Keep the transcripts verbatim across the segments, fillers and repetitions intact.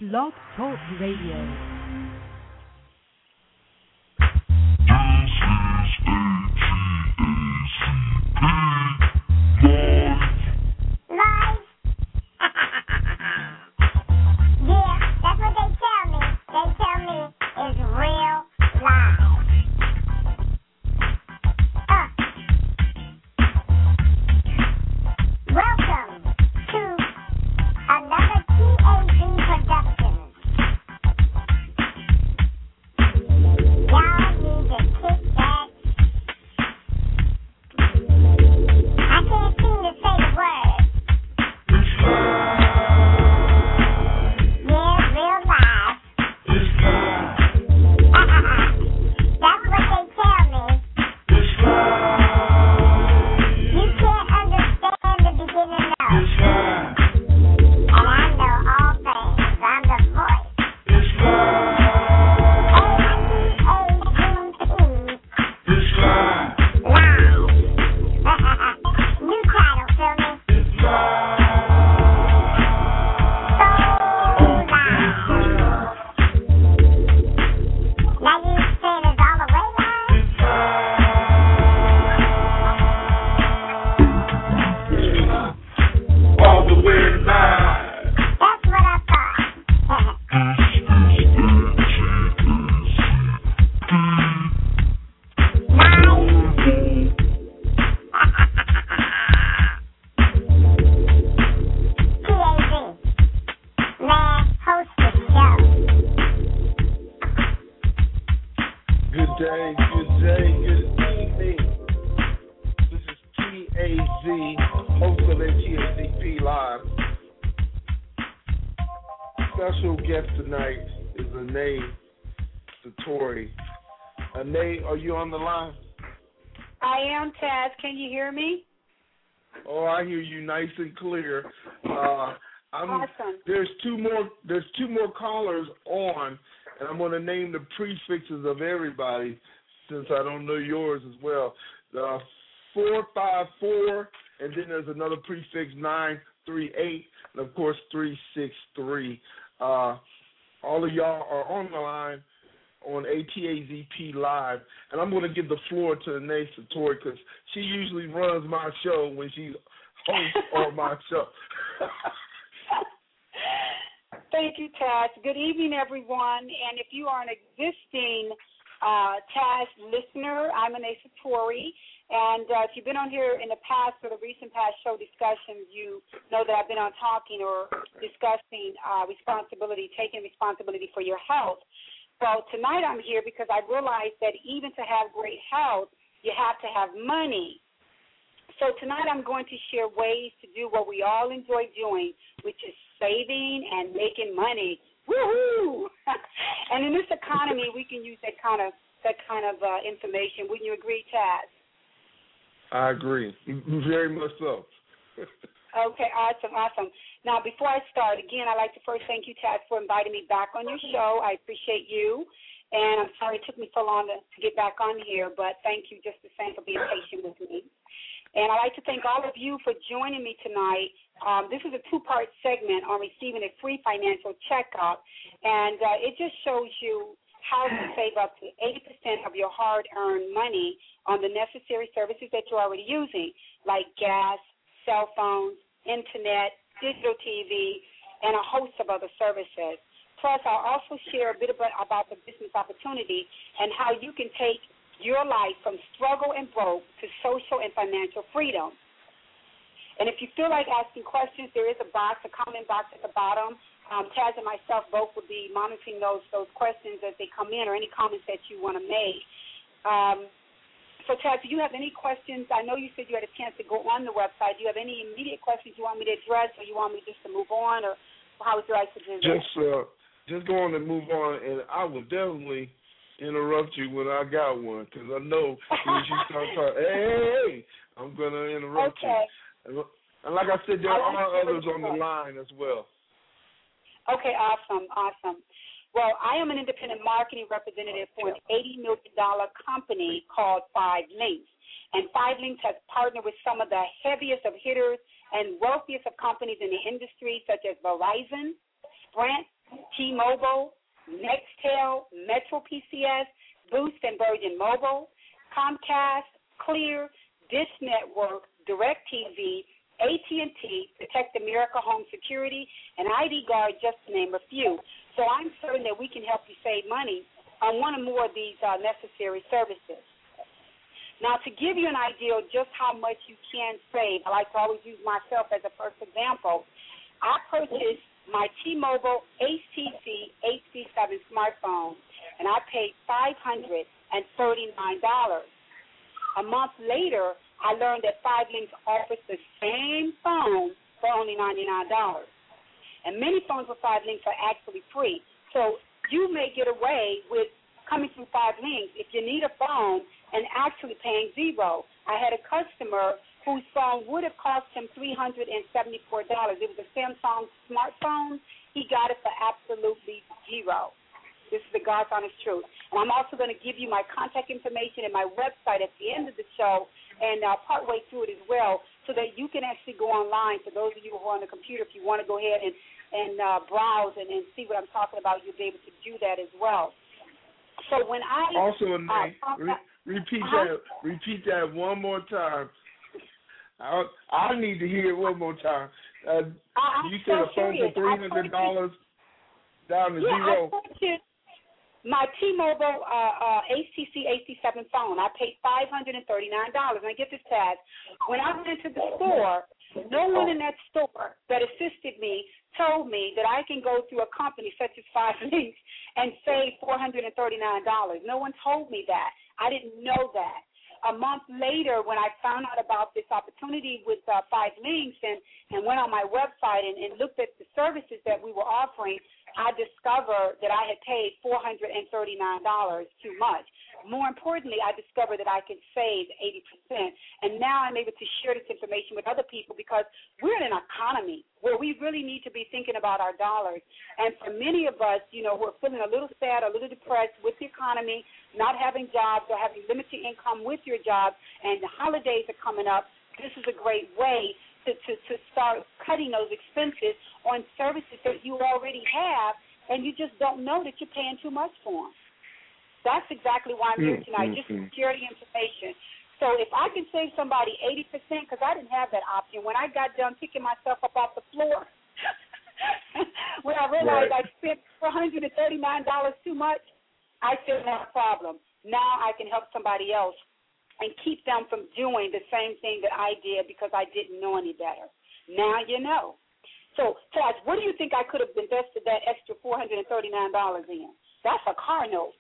Blog Talk Radio. Nice and clear. Uh, I'm, awesome. There's two more. There's two more callers on, and I'm going to name the prefixes of everybody since I don't know yours as well. Uh, four five four, and then there's another prefix nine three eight, and of course three six three. Uh, all of y'all are on the line on A T A Z P Live, and I'm going to give the floor to Anae Satori because she usually runs my show when she's host on my show. Thank you, Taz. Good evening, everyone. And if you are an existing uh, Taz listener, I'm Anae Satori. And uh, if you've been on here in the past or the recent past show discussions, you know that I've been on talking or discussing uh, responsibility, taking responsibility for your health. Well, tonight I'm here because I realized that even to have great health, you have to have money. So tonight I'm going to share ways to do what we all enjoy doing, which is saving and making money. Woohoo! And in this economy, we can use that kind of that kind of uh, information. Wouldn't you agree, Taz? I agree, very much so. Okay, awesome, awesome. Now, before I start, again, I'd like to first thank you, Taz, for inviting me back on your show. I appreciate you, and I'm sorry it took me so long to, to get back on here, but thank you just the same for being patient with me. And I'd like to thank all of you for joining me tonight. Um, this is a two-part segment on receiving a free financial checkup, and uh, it just shows you how to save up to eighty percent of your hard-earned money on the necessary services that you're already using, like gas, cell phones, internet, digital T V, and a host of other services. Plus, I'll also share a bit about the business opportunity and how you can take your life from struggle and broke to social and financial freedom. And if you feel like asking questions, there is a box, a comment box at the bottom. Um, Taz and myself both will be monitoring those those questions as they come in or any comments that you want to make. Um, so, Taz, do you have any questions? I know you said you had a chance to go on the website. Do you have any immediate questions you want me to address, or you want me just to move on, or how would you like to do that? Just, uh, just go on and move on, and I will definitely interrupt you when I got one, because I know when you start talking, hey, hey, hey, I'm going to interrupt okay. you. And like I said, there I are others on the line as well. Okay, awesome, awesome. Well, I am an independent marketing representative for an eighty million dollars company called Five Links. And Five Links has partnered with some of the heaviest of hitters and wealthiest of companies in the industry, such as Verizon, Sprint, T-Mobile, Nextel, Metro P C S, Boost and Virgin Mobile, Comcast, Clear, Dish Network, DirecTV, A T and T, Protect America Home Security, and I D Guard, just to name a few. So I'm certain that we can help you save money on one or more of these uh, necessary services. Now, to give you an idea of just how much you can save, I like to always use myself as a first example. I purchased my T-Mobile H T C H C seven smartphone, and I paid five hundred thirty-nine dollars. A month later, I learned that Five Links offers the same phone for only ninety-nine dollars. And many phones with Five Links are actually free. So you may get away with coming through Five Links if you need a phone and actually paying zero. I had a customer whose phone would have cost him three hundred seventy-four dollars. It was a Samsung smartphone. He got it for absolutely zero. This is the God's honest truth. And I'm also going to give you my contact information and my website at the end of the show and uh, partway through it as well, so that you can actually go online. For those of you who are on the computer, if you want to go ahead and, and uh, browse and, and see what I'm talking about, you'll be able to do that as well. So when I also, uh, Nate, re- repeat uh-huh. that. Repeat that one more time. I I need to hear it one more time. Uh, you said so a phone for three hundred dollars down to yeah, zero. I purchased my T-Mobile uh, uh, H T C H C seven phone. I paid five hundred thirty-nine dollars. And I get this, Taz. When I went into the store, no one in that store that assisted me told me that I can go through a company such as Five Links and save four hundred thirty-nine dollars. No one told me that. I didn't know that. A month later, when I found out about this opportunity with uh, Five Links and, and went on my website and, and looked at the services that we were offering, I discovered that I had paid four hundred thirty-nine dollars too much. More importantly, I discovered that I could save eighty percent. And now I'm able to share this information with other people because we're in an economy where we really need to be thinking about our dollars. And for many of us, you know, who are feeling a little sad, a little depressed with the economy, not having jobs or having limited income with your job, and the holidays are coming up, this is a great way to, to, to start cutting those expenses on services that you already have, and you just don't know that you're paying too much for them. That's exactly why I'm here tonight, just to share the information. So if I can save somebody eighty percent, because I didn't have that option. When I got done picking myself up off the floor, when I realized right. I spent four hundred thirty-nine dollars too much, I said, no problem. Now I can help somebody else and keep them from doing the same thing that I did because I didn't know any better. Now you know. So, Taz, what do you think I could have invested that extra four hundred thirty-nine dollars in? That's a car note.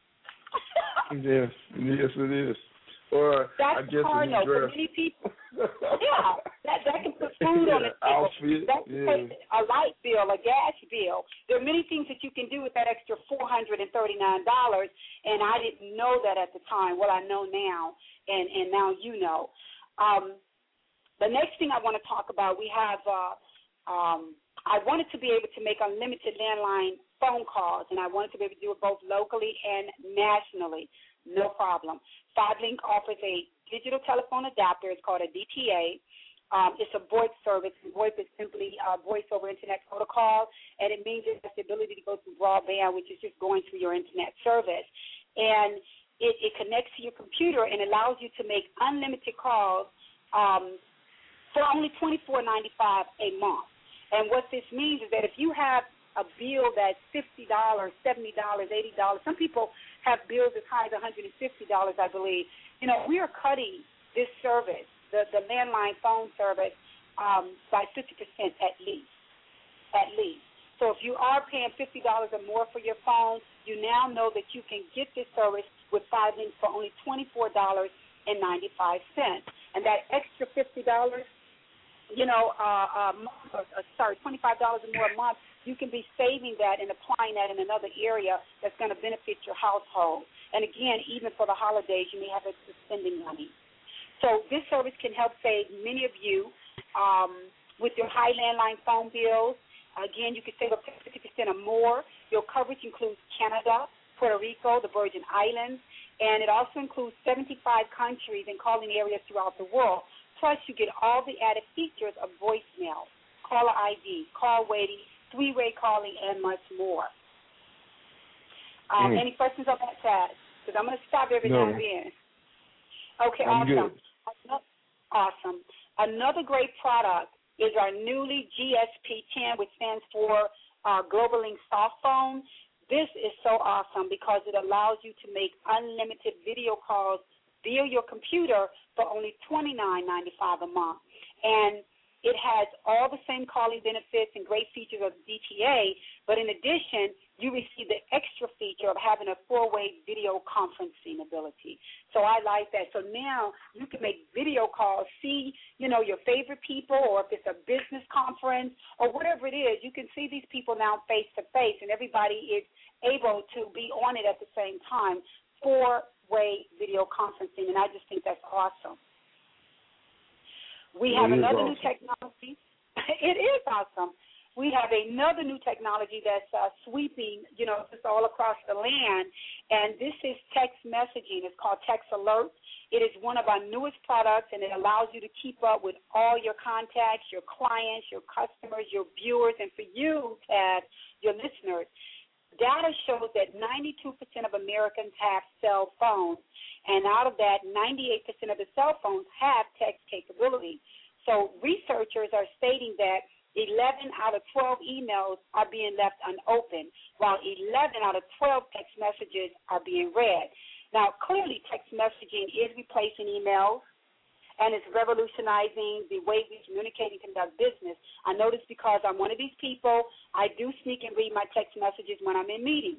Yes, yes, it is. Or That's I guess a car a new note dress. for many people. Yeah, that that can put food yeah, on the table. outfit, That can yeah. pay a light bill, a gas bill. There are many things that you can do with that extra four hundred thirty-nine dollars, and I didn't know that at the time. Well, I know now, and, and now you know. Um, the next thing I want to talk about, we have, uh, um, I wanted to be able to make unlimited landline phone calls, and I wanted to be able to do it both locally and nationally. No problem. FiveLink offers a digital telephone adapter. It's called a D T A. Um, it's a VoIP service. VoIP is simply uh, voice over internet protocol, and it means it has the ability to go through broadband, which is just going through your internet service. And it, it connects to your computer and allows you to make unlimited calls um, for only twenty-four ninety-five a month. And what this means is that if you have a bill that's fifty dollars, seventy dollars, eighty dollars, some people have bills as high as one hundred fifty dollars, I believe. You know, we are cutting this service, the, the landline phone service, um, by fifty percent at least, at least. So if you are paying fifty dollars or more for your phone, you now know that you can get this service with Five Links for only twenty-four ninety-five. And that extra fifty dollars, you know, uh, uh, month, or, uh, sorry, twenty-five dollars or more a month, you can be saving that and applying that in another area that's going to benefit your household. And again, even for the holidays, you may have extra spending money. So this service can help save many of you um, with your high landline phone bills. Again, you can save up to fifty percent or more. Your coverage includes Canada, Puerto Rico, the Virgin Islands, and it also includes seventy-five countries and calling areas throughout the world. Plus, you get all the added features of voicemail, caller I D, call waiting, three-way calling, and much more. Um, mm. Any questions on that, Chad? Because I'm going to stop every no. now and then. Okay, I'm awesome. Good. Awesome. Another great product is our newly G S P ten, which stands for uh, Global Link Soft Phone. This is so awesome because it allows you to make unlimited video calls via your computer for only twenty-nine ninety-five a month. And it has all the same calling benefits and great features of D T A, but in addition, you receive the extra feature of having a four-way video conferencing ability. So I like that. So now you can make video calls, see, you know, your favorite people, or if it's a business conference or whatever it is, you can see these people now face-to-face, and everybody is able to be on it at the same time, four-way video conferencing, and I just think that's awesome. We have another awesome. new technology. It is awesome. We have another new technology that's uh, sweeping, you know, just all across the land, and this is text messaging. It's called Text Alert. It is one of our newest products, and it allows you to keep up with all your contacts, your clients, your customers, your viewers, and for you, Ted, your listeners. Data shows that ninety-two percent of Americans have cell phones, and out of that, ninety-eight percent of the cell phones have text capability. So researchers are stating that eleven out of twelve emails are being left unopened, while eleven out of twelve text messages are being read. Now, clearly, text messaging is replacing emails, and it's revolutionizing the way we communicate and conduct business. I know this because I'm one of these people. I do sneak and read my text messages when I'm in meetings.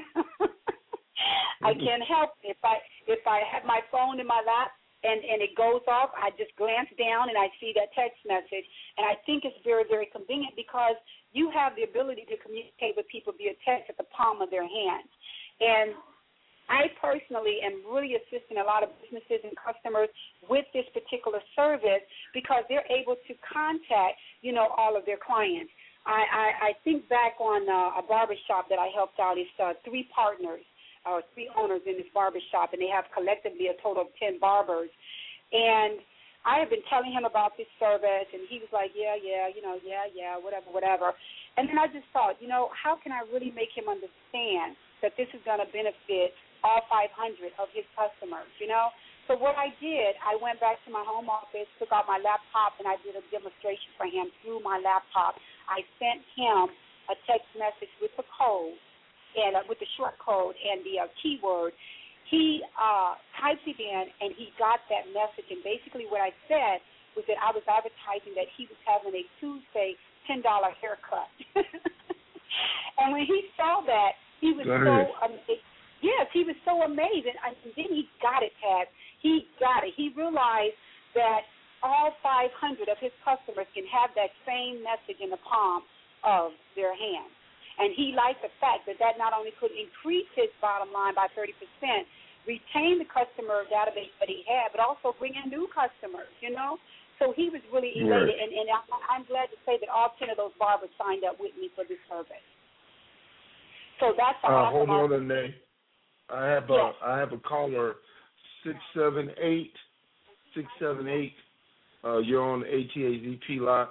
I can't help it. If I if I have my phone in my lap and, and it goes off, I just glance down and I see that text message. And I think it's very, very convenient because you have the ability to communicate with people via text at the palm of their hands. And I personally am really assisting a lot of businesses and customers with this particular service because they're able to contact, you know, all of their clients. I, I, I think back on uh, a barbershop that I helped out. It's uh, three partners, or uh, three owners in this barbershop, and they have collectively a total of ten barbers. And I have been telling him about this service, and he was like, yeah, yeah, you know, yeah, yeah, whatever, whatever. And then I just thought, you know, how can I really make him understand that this is going to benefit all five hundred of his customers, you know? So what I did, I went back to my home office, took out my laptop, and I did a demonstration for him through my laptop. I sent him a text message with the code, and uh, with the short code and the uh, keyword. He uh, typed it in, and he got that message. And basically what I said was that I was advertising that he was having a Tuesday ten dollar haircut. And when he saw that, he was so amazed. Yes, he was so amazed. And then he got it, Ted. He got it. He realized that all five hundred of his customers can have that same message in the palm of their hand. And he liked the fact that that not only could increase his bottom line by thirty percent, retain the customer database that he had, but also bring in new customers, you know? So he was really elated. Right. And, and I'm glad to say that all ten of those barbers signed up with me for this service. So that's uh, awesome. Hold on a minute. I have a, yes. I have a caller, six seven eight, six seven eight. Uh, you're on the A T A Z P lot.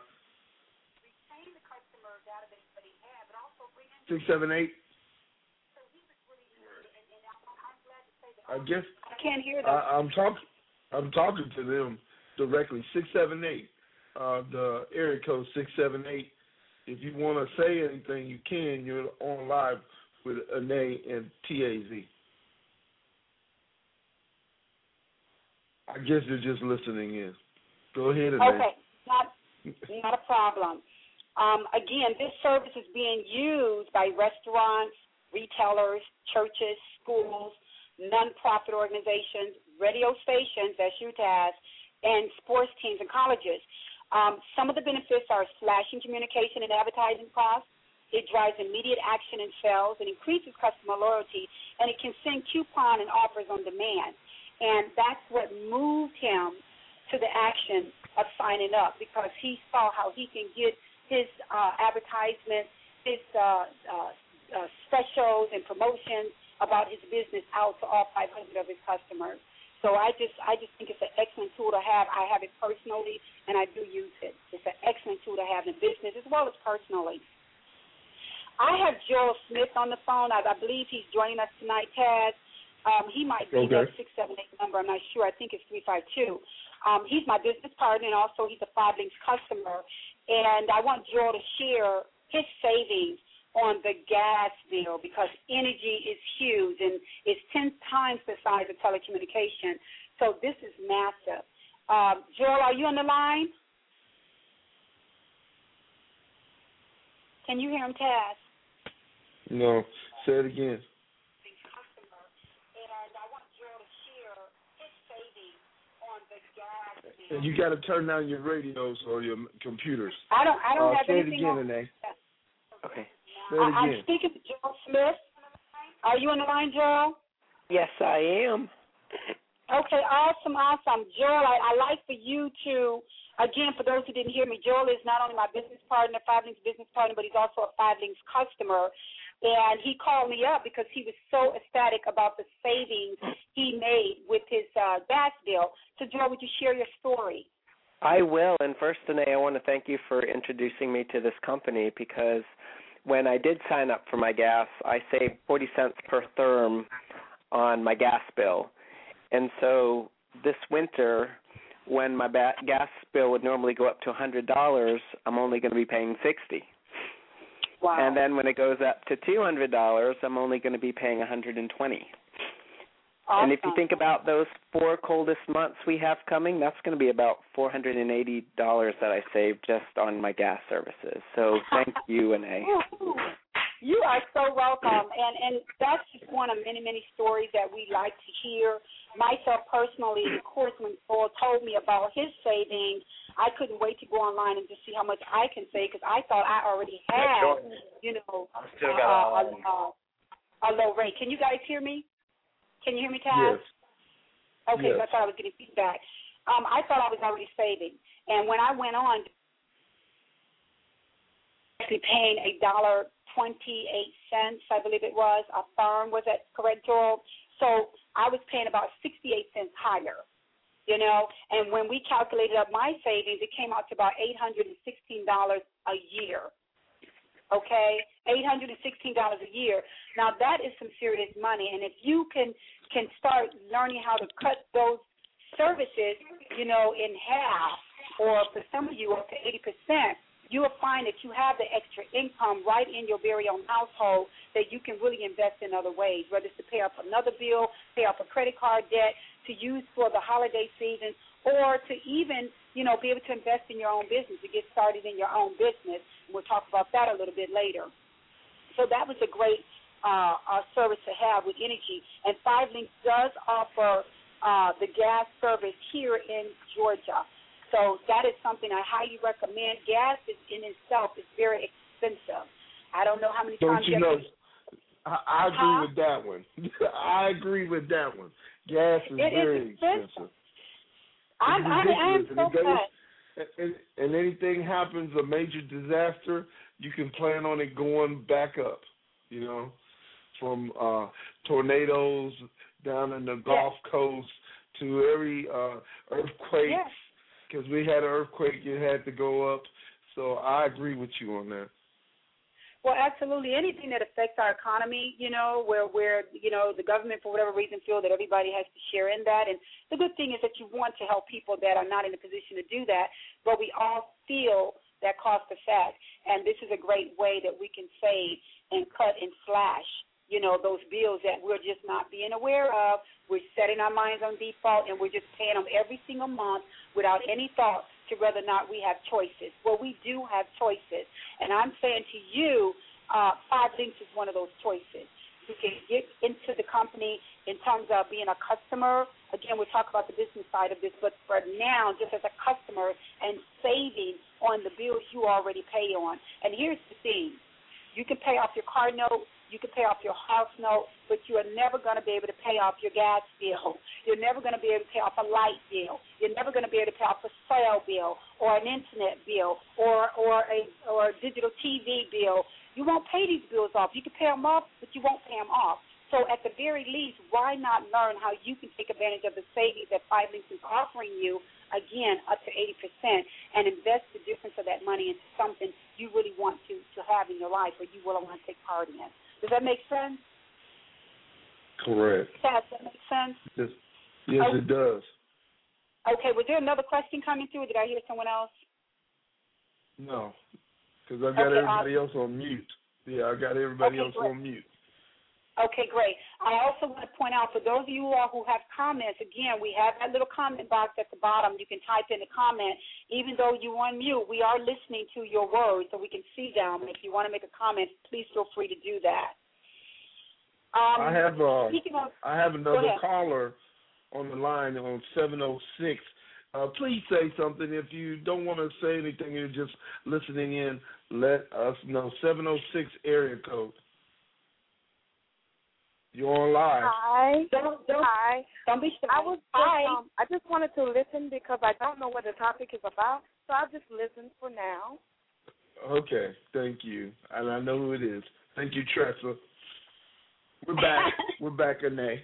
six seven eight. I guess I can't hear them. I, I'm talking. I'm talking to them directly. Six seven eight. Uh, the area code six seven eight. If you want to say anything, you can. You're on live with Anae and T A Z. I guess they're just listening in. Go ahead, Anae. Okay, not not a problem. Um, again, this service is being used by restaurants, retailers, churches, schools, nonprofit organizations, radio stations, that's U T A S, and sports teams and colleges. Um, some of the benefits are slashing communication and advertising costs. It drives immediate action in sales. It increases customer loyalty, and it can send coupon and offers on demand. And that's what moved him to the action of signing up because he saw how he can get his uh, advertisements, his uh, uh, uh, specials and promotions about his business out to all five hundred of his customers. So I just I just think it's an excellent tool to have. I have it personally, and I do use it. It's an excellent tool to have in business as well as personally. I have Joel Smith on the phone. I, I believe he's joining us tonight, Taz. Um, he might be okay. that six seven eight number. I'm not sure. I think it's three five two. Um, he's my business partner, and also he's a Five Links customer. And I want Joel to share his savings on the gas bill because energy is huge, and it's ten times the size of telecommunication. So this is massive. Um, Joel, are you on the line? Can you hear him, Taz? No. Say it again. And you got to turn down your radios or your computers. I don't. I don't uh, have say anything. Say it again, on. Renee. Okay. Say it I, again. I'm speaking to Joel Smith. Are you on the line, Joel? Yes, I am. Okay, awesome, awesome. Joel, I, I like for you to, again, for those who didn't hear me, Joel is not only my business partner, Five Links business partner, but he's also a Five Links customer. And he called me up because he was so ecstatic about the savings he made with his uh, gas bill. So, Joel, would you share your story? I will. And first, Danae, I want to thank you for introducing me to this company because when I did sign up for my gas, I saved forty cents per therm on my gas bill. And so this winter, when my ba- gas bill would normally go up to one hundred dollars, I'm only going to be paying sixty dollars. Wow. And then when it goes up to two hundred dollars, I'm only going to be paying one hundred twenty dollars. Awesome. And if you think about those four coldest months we have coming, that's going to be about four hundred eighty dollars that I saved just on my gas services. So thank you, Renee. You are so welcome. And, and that's just one of many, many stories that we like to hear. Myself personally, of course, when Paul told me about his savings, I couldn't wait to go online and just see how much I can save because I thought I already had, you know, I'm still uh, got a, a, a low rate. Can you guys hear me? Can you hear me, Taz? Yes. Okay, yes. so I thought I was getting feedback. Um, I thought I was already saving. And when I went on, actually paying a dollar twenty-eight cents, I believe it was, a firm, was that correct, Joel? So I was paying about sixty-eight cents higher, you know. And when we calculated up my savings, it came out to about eight hundred sixteen dollars a year. Okay, eight hundred sixteen dollars a year. Now, that is some serious money. And if you can, can start learning how to cut those services, you know, in half, or for some of you up to eighty percent, you will find that you have the extra income right in your very own household that you can really invest in other ways, whether it's to pay off another bill, pay off a credit card debt, to use for the holiday season, or to even, you know, be able to invest in your own business, to get started in your own business. We'll talk about that a little bit later. So that was a great uh, uh, service to have with energy. And Five Links does offer uh, the gas service here in Georgia. So that is something I highly recommend. Gas is in itself is very expensive. I don't know how many Don't times you you know? have to, I, I agree huh? with that one. I agree with that one. Gas is It very is expensive. expensive. I'm, It's I'm, I'm ridiculous. so And it goes- glad. And, and anything happens, a major disaster, you can plan on it going back up, you know, from uh, tornadoes down in the Gulf Yes. Coast to every uh, earthquake. Yes. Because we had an earthquake, it had to go up. So I agree with you on that. Well, absolutely. Anything that affects our economy, you know, where, where, you know, the government, for whatever reason, feel that everybody has to share in that. And the good thing is that you want to help people that are not in a position to do that, but we all feel that cost effect. And this is a great way that we can save and cut and slash, you know, those bills that we're just not being aware of. We're setting our minds on default, and we're just paying them every single month without any thought to whether or not we have choices. Well, we do have choices. And I'm saying to you, uh, Five Links is one of those choices. You can get into the company in terms of being a customer. Again, we'll talk about the business side of this, but for now, just as a customer and saving on the bills you already pay on. And here's the thing. You can pay off your car note, you can pay off your house note, but you are never going to be able to pay off your gas bill. You're never going to be able to pay off a light bill. You're never going to be able to pay off a cell bill or an internet bill or or a or a digital T V bill. You won't pay these bills off. You can pay them off, but you won't pay them off. So So at the very least, why not learn how you can take advantage of the savings that Five Links is offering you, again, up to eighty percent, and invest the difference of that money into something you really want to, to have in your life or you really want to take part in. Does that make sense? Correct. Does that make sense? Yes, yes oh. it does. Okay, was there another question coming through, or did I hear someone else? No, because I got okay, everybody awesome. else on mute. Yeah, I got everybody okay, else great. on mute. Okay, great. I also want to point out, for those of you all who have comments, again, we have that little comment box at the bottom. You can type in a comment. Even though you're on mute, we are listening to your words so we can see them. If you want to make a comment, please feel free to do that. Um, I have uh, of, I have another caller on the line on seven oh six. Uh, please say something. If you don't want to say anything, you're just listening in, let us know. seven oh six area code. You're on live. Hi. Don't, don't, Hi. Don't be shy. I was just, Hi. um, I just wanted to listen because I don't know what the topic is about, so I'll just listen for now. Okay. Thank you. And I know who it is. Thank you, Tressa. We're back. We're back, Anae.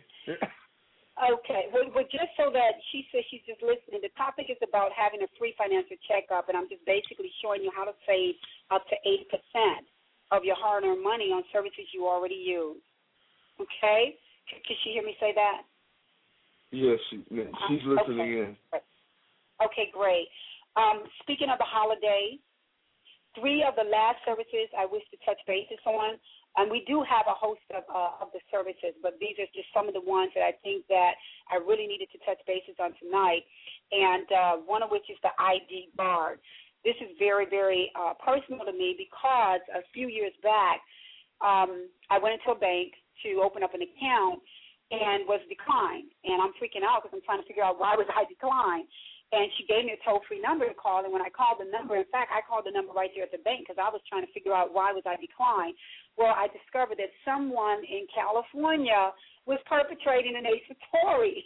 Okay. Well, well, just so that she says she's just listening, the topic is about having a free financial checkup, and I'm just basically showing you how to save up to eighty percent of your hard-earned money on services you already use. Okay? Can she hear me say that? Yes, she, she's listening okay. in. Okay, great. Um, speaking of the holiday, three of the last services I wish to touch bases on, and we do have a host of, uh, of the services, but these are just some of the ones that I think that I really needed to touch bases on tonight, and uh, one of which is the I D Guard. This is very, very uh, personal to me because a few years back, um, I went into a bank to open up an account and was declined. And I'm freaking out because I'm trying to figure out why was I declined. And she gave me a toll-free number to call, and when I called the number, in fact, I called the number right there at the bank because I was trying to figure out why was I declined. Well, I discovered that someone in California was perpetrating an Ace Satori.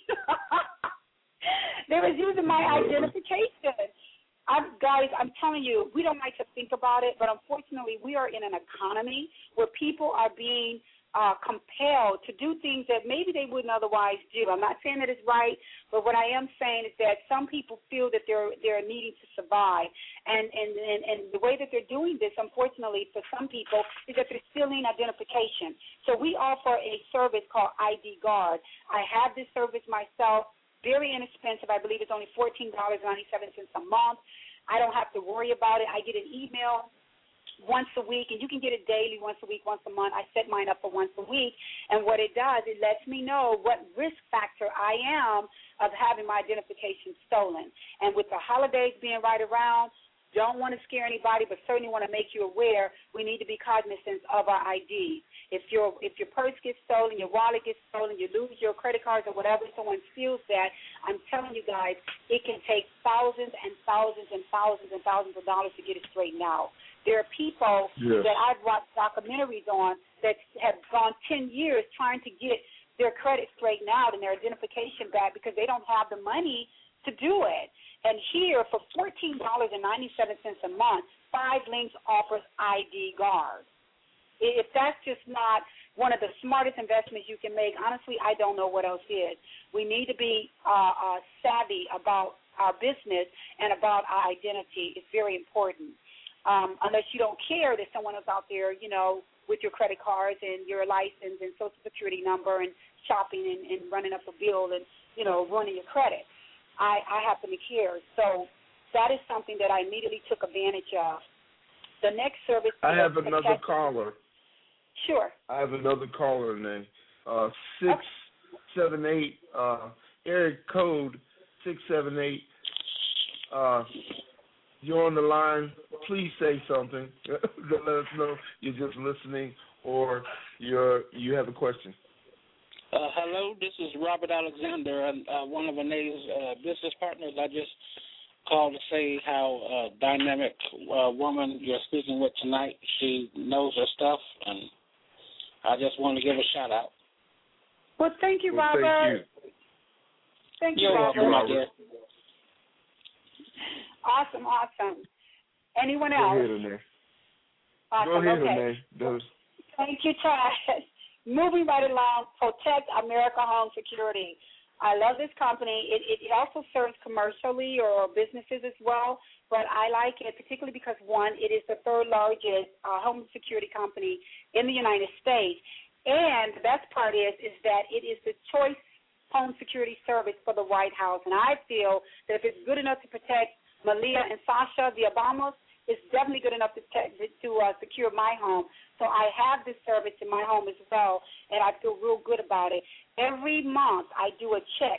They was using my identification. I'm, guys, I'm telling you, we don't like to think about it, but unfortunately we are in an economy where people are being Uh, compelled to do things that maybe they wouldn't otherwise do. I'm not saying that it's right, but what I am saying is that some people feel that they're they're needing to survive, and and, and, and the way that they're doing this, unfortunately, for some people, is that they're stealing identification. So we offer a service called I D Guard. I have this service myself, very inexpensive. I believe it's only fourteen dollars and ninety-seven cents a month. I don't have to worry about it. I get an email once a week, and you can get it daily, once a week, once a month. I set mine up for once a week, and what it does, it lets me know what risk factor I am of having my identification stolen. And with the holidays being right around, don't want to scare anybody, but certainly want to make you aware we need to be cognizant of our I Ds. If your if your purse gets stolen, your wallet gets stolen, you lose your credit cards or whatever, someone steals that, I'm telling you guys, it can take thousands and thousands and thousands and thousands of dollars to get it straightened out. There are people yes. that I've watched documentaries on that have gone ten years trying to get their credit straightened out and their identification back because they don't have the money to do it. And here, for fourteen dollars and ninety-seven cents a month, Five Links offers I D Guard. If that's just not one of the smartest investments you can make, honestly, I don't know what else is. We need to be uh, uh, savvy about our business and about our identity. It's very important. Um, unless you don't care that someone is out there, you know, with your credit cards and your license and social security number and shopping and, and running up a bill and, you know, ruining your credit. I, I happen to care. So that is something that I immediately took advantage of. The next service. I have another caller. Sure. I have another caller name. Uh, six seven eight uh, area code six seven eight. Uh, you're on the line. Please say something. Let us know you're just listening or you're you have a question. Uh, hello, this is Robert Alexander, uh, one of Anae's uh, business partners. I just called to say how uh, dynamic uh, woman you're speaking with tonight. She knows her stuff, and I just want to give a shout out. Well, thank you, well, Robert. Thank you. Thank you, You're Robert. welcome, my dear. Awesome, awesome. Anyone Go else? ahead, Anae. Awesome. Go ahead, okay. Anae. Thank you, Chad. moving right along, Protect America Home Security. I love this company. It, it, it also serves commercially or businesses as well, but I like it particularly because, one, it is the third largest uh, home security company in the United States. And the best part is, is that it is the choice home security service for the White House. And I feel that if it's good enough to protect Malia and Sasha, the Obamas, it's definitely good enough to, te- to uh, secure my home. So I have this service in my home as well, and I feel real good about it. Every month I do a check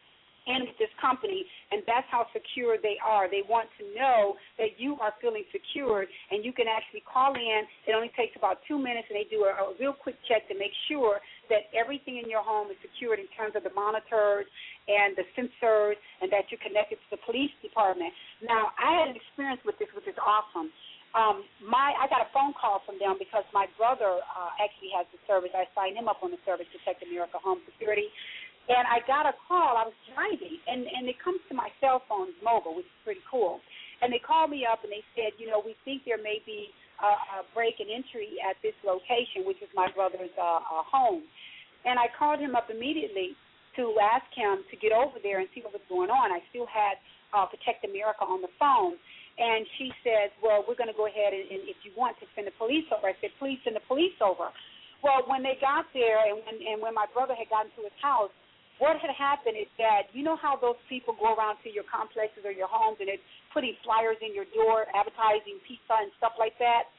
in with this company, and that's how secure they are. They want to know that you are feeling secured, and you can actually call in. It only takes about two minutes, and they do a, a real quick check to make sure that everything in your home is secured in terms of the monitors and the sensors, and that you're connected to the police department. Now, I had an experience with this, which is awesome. Um, my I got a phone call from them because my brother uh, actually has the service. I signed him up on the service, Protect America Home Security. And I got a call. I was driving, and, and it comes to my cell phone, it's mobile, which is pretty cool. And they called me up, and they said, you know, we think there may be a, a break and entry at this location, which is my brother's uh, uh, home. And I called him up immediately to ask him to get over there and see what was going on. I still had uh, Protect America on the phone. And she says, well, we're going to go ahead and, and if you want to send the police over. I said, please send the police over. Well, when they got there and when, and when my brother had gotten to his house, what had happened is that, you know how those people go around to your complexes or your homes and it's putting flyers in your door, advertising pizza and stuff like that?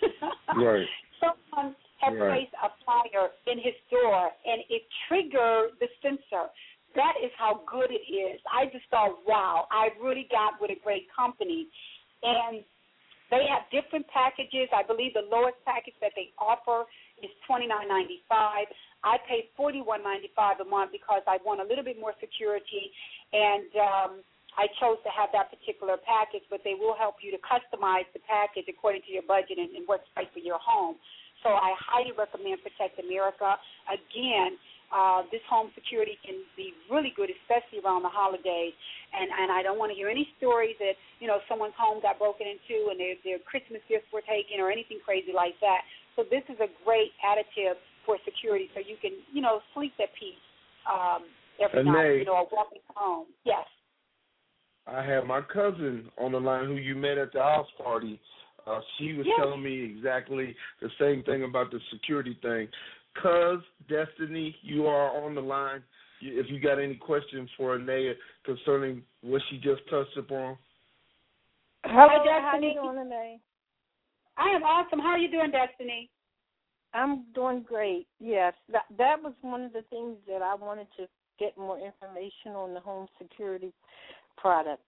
Right. Someone had right. placed a flyer in his door, and it triggered the sensor. That is how good it is. I just thought, wow, I really got with a great company. And they have different packages. I believe the lowest package that they offer is twenty-nine ninety-five. I pay forty-one ninety-five a month because I want a little bit more security, and um, I chose to have that particular package, but they will help you to customize the package according to your budget and, and what's right for your home. So I highly recommend Protect America. Again, uh, this home security can be really good, especially around the holidays. And, and I don't want to hear any stories that, you know, someone's home got broken into and their, their Christmas gifts were taken or anything crazy like that. So this is a great additive for security, so you can, you know, sleep at peace um, every and night, they, you know, walking home. Yes. I had my cousin on the line who you met at the house party. Uh, she was yes. telling me exactly the same thing about the security thing. Cuz, Destiny, you are on the line. If you got any questions for Anaya concerning what she just touched upon. Hello, Hi, Destiny. how you doing today? I am awesome. How are you doing, Destiny? I'm doing great. Yes, that that was one of the things that I wanted to get more information on the home security product.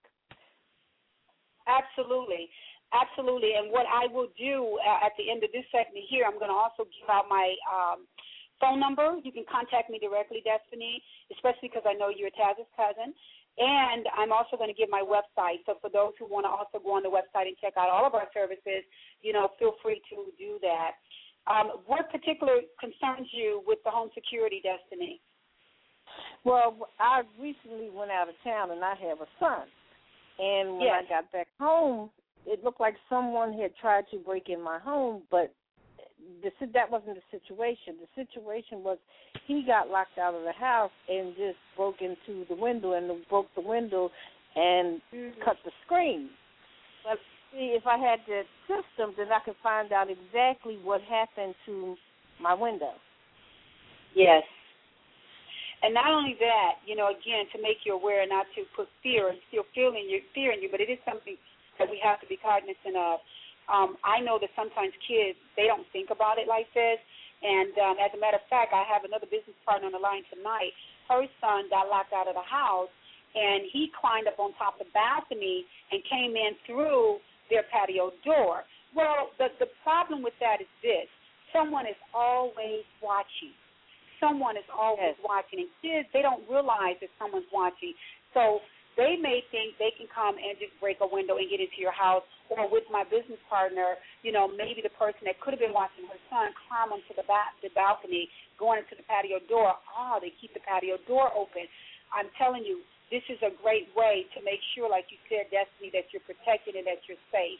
Absolutely. Absolutely. And what I will do uh, at the end of this segment here, I'm going to also give out my um, phone number. You can contact me directly, Destiny, especially because I know you're Taz's cousin. And I'm also going to give my website. So for those who want to also go on the website and check out all of our services, you know, feel free to do that. Um, what particular concerns you with the home security, Destiny? Well, I recently went out of town, and I have a son. And when yes. I got back home, it looked like someone had tried to break in my home, but this, that wasn't the situation. The situation was he got locked out of the house and just broke into the window and broke the window and mm-hmm. cut the screen. But see, if I had the system, then I could find out exactly what happened to my window. Yes. And not only that, you know, again, to make you aware, not to put fear and still feeling you, fear in you, but it is something that we have to be cognizant of. Um, I know that sometimes kids, they don't think about it like this. And um, as a matter of fact, I have another business partner on the line tonight. Her son got locked out of the house, and he climbed up on top of the balcony and came in through their patio door. Well, the, the problem with that is this. Someone is always watching. Someone is always yes. watching. And kids, they don't realize that someone's watching. So they may think they can come and just break a window and get into your house. Or with my business partner, you know, maybe the person that could have been watching her son climb onto the, ba- the balcony, going into the patio door. Oh, they keep the patio door open. I'm telling you, this is a great way to make sure, like you said, Destiny, that you're protected and that you're safe.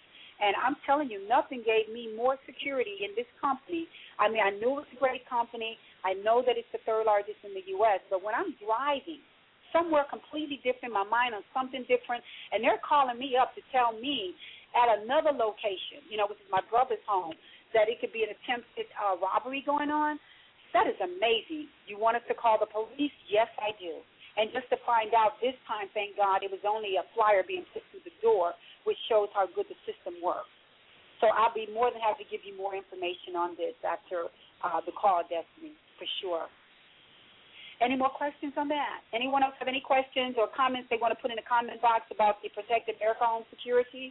And I'm telling you, nothing gave me more security in this company. I mean, I knew it was a great company. I know that it's the third largest in the U S, but when I'm driving somewhere completely different, my mind on something different, and they're calling me up to tell me at another location, you know, which is my brother's home, that it could be an attempted uh, robbery going on, that is amazing. You want us to call the police? Yes, I do. And just to find out this time, thank God, it was only a flyer being put through the door, which shows how good the system works. So I'll be more than happy to give you more information on this after uh, the call, Destiny, for sure. Any more questions on that? Anyone else have any questions or comments they want to put in the comment box about the Protect America Home Security?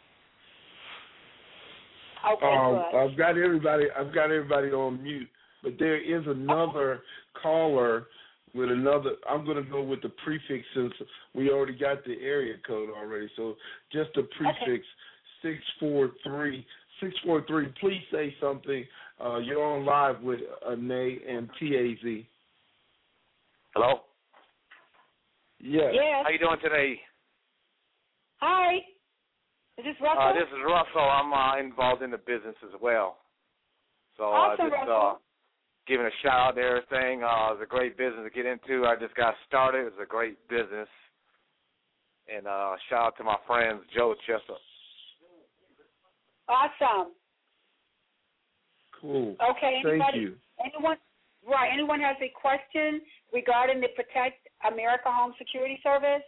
Okay, um, good. I've got everybody. I've got everybody on mute, but there is another caller with another. I'm going to go with the prefix since we already got the area code already. So just the prefix okay. six four three. six four three, please say something. Uh, you're on live with Anae and T A Z. Hello? Yes. yes. How you doing today? Hi. Is this Russell? Uh, this is Russell. I'm uh, involved in the business as well. So awesome, uh, just Russell. uh, giving a shout out to everything. Uh, it's a great business to get into. I just got started. It's a great business. And uh, shout out to my friends, Joe Chester. Awesome. Cool. Okay. Anybody, Thank you. Anyone, right? Anyone has a question regarding the Protect America Home Security Service?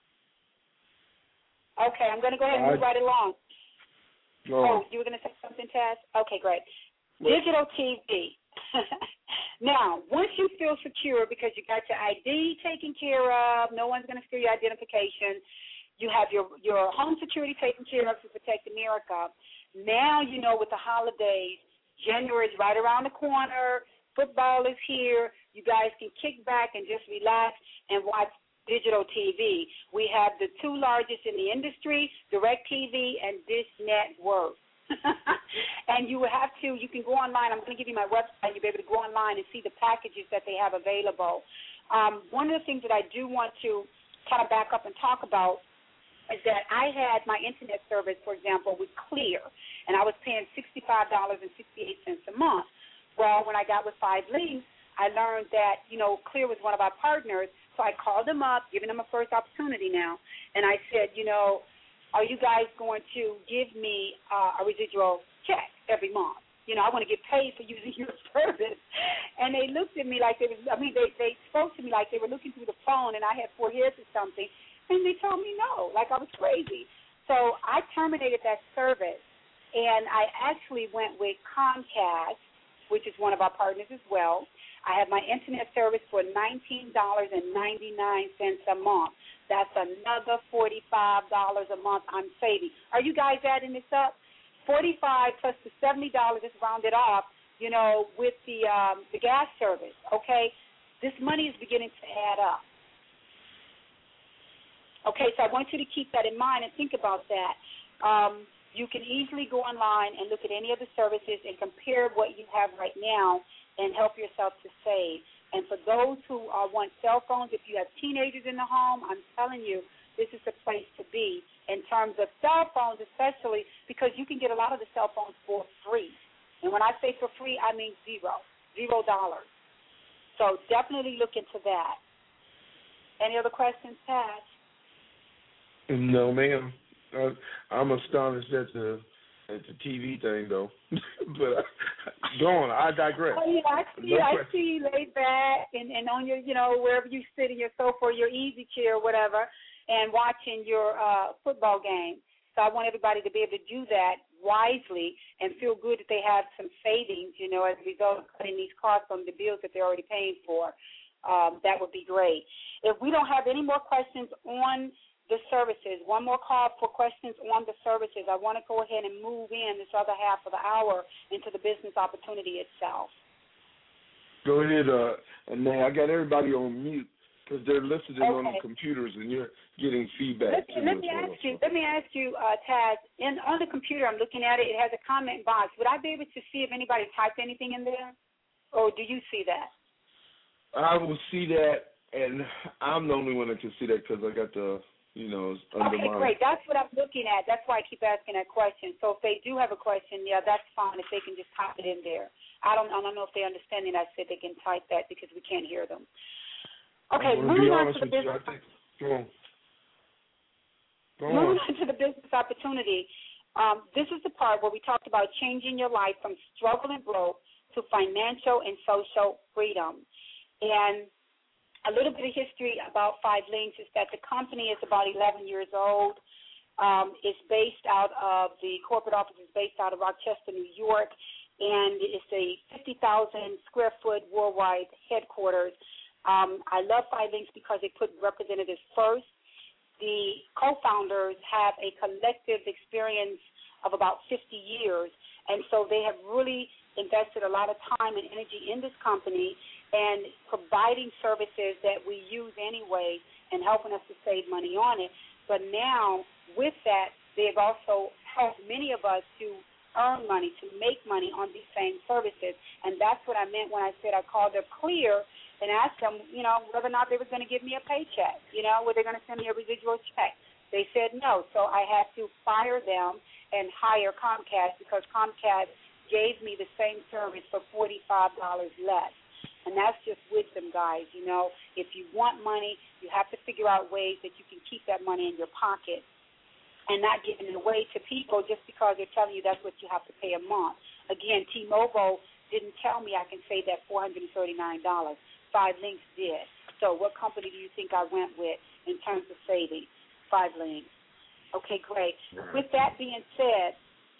Okay, I'm going to go ahead and move I, right along. Oh, oh, you were going to say something, Taz? Okay, great. What? Digital T V. Now, once you feel secure because you got your I D taken care of, no one's going to steal your identification, you have your, your home security taken care of to Protect America. Now you know with the holidays, January is right around the corner, football is here, you guys can kick back and just relax and watch digital T V. We have the two largest in the industry, DirecTV and Dish Network. And you will have to, you can go online. I'm going to give you my website. You'll be able to go online and see the packages that they have available. Um, one of the things that I do want to kind of back up and talk about is that I had my internet service, for example, with Clear, and I was paying sixty-five dollars and sixty-eight cents a month. Well, when I got with Five Links, I learned that, you know, Clear was one of our partners, so I called them up, giving them a first opportunity now, and I said, you know, are you guys going to give me uh, a residual check every month? You know, I want to get paid for using your service. And they looked at me like they was, I mean, they, they spoke to me like they were looking through the phone and I had four heads or something. And they told me no, like I was crazy. So I terminated that service, and I actually went with Comcast, which is one of our partners as well. I have my internet service for nineteen dollars and ninety-nine cents a month. That's another forty-five dollars a month I'm saving. Are you guys adding this up? forty-five dollars plus the seventy dollars, just rounded off, you know, with the um, the gas service, okay? This money is beginning to add up. Okay, so I want you to keep that in mind and think about that. Um, you can easily go online and look at any of the services and compare what you have right now and help yourself to save. And for those who uh, want cell phones, if you have teenagers in the home, I'm telling you, this is the place to be in terms of cell phones, especially because you can get a lot of the cell phones for free. And when I say for free, I mean zero, zero dollars. So definitely look into that. Any other questions, Pat? No, ma'am. Uh, I'm astonished at the at the T V thing, though. But uh, go on. I digress. Oh, yeah, I see. No I question. see you laid back and, and on your, you know, wherever you sit in your sofa or your easy chair or whatever, and watching your uh, football game. So I want everybody to be able to do that wisely and feel good that they have some savings, you know, as a result of cutting these costs on the bills that they're already paying for. Um, that would be great. If we don't have any more questions on the services, one more call for questions on the services, I want to go ahead and move in this other half of the hour into the business opportunity itself. Go ahead, uh, and now I got everybody on mute because they're listening okay. on the computers and you're getting feedback. Let, let me ask you, let me ask you, uh, Taz, in, on the computer, I'm looking at it, it has a comment box. Would I be able to see if anybody typed anything in there, or do you see that? I will see that, and I'm the only one that can see that because I got the you know, under okay, my... great. That's what I'm looking at. That's why I keep asking that question. So if they do have a question, yeah, that's fine. If they can just type it in there. I don't, I don't know if they understand it. I said they can type that because we can't hear them. Okay, moving on to the business. You, think, go on. Go moving on. on to the business opportunity. Um, this is the part where we talked about changing your life from struggle and broke to financial and social freedom. And a little bit of history about Five Links is that the company is about eleven years old. Um, it's based out of, the corporate office is based out of Rochester, New York, and it's a fifty thousand square foot worldwide headquarters. Um, I love Five Links because they put representatives first. The co-founders have a collective experience of about fifty years, and so they have really invested a lot of time and energy in this company and providing services that we use anyway and helping us to save money on it. But now, with that, they've also helped many of us to earn money, to make money on these same services. And that's what I meant when I said I called up Clear and asked them, you know, whether or not they were going to give me a paycheck, you know, were they going to send me a residual check. They said no, so I had to fire them and hire Comcast because Comcast gave me the same service for forty-five dollars less. And that's just wisdom, guys. You know, if you want money, you have to figure out ways that you can keep that money in your pocket and not giving it away to people just because they're telling you that's what you have to pay a month. Again, T-Mobile didn't tell me I can save that four hundred thirty-nine dollars. Five Links did. So what company do you think I went with in terms of saving? Five Links. Okay, great. With that being said,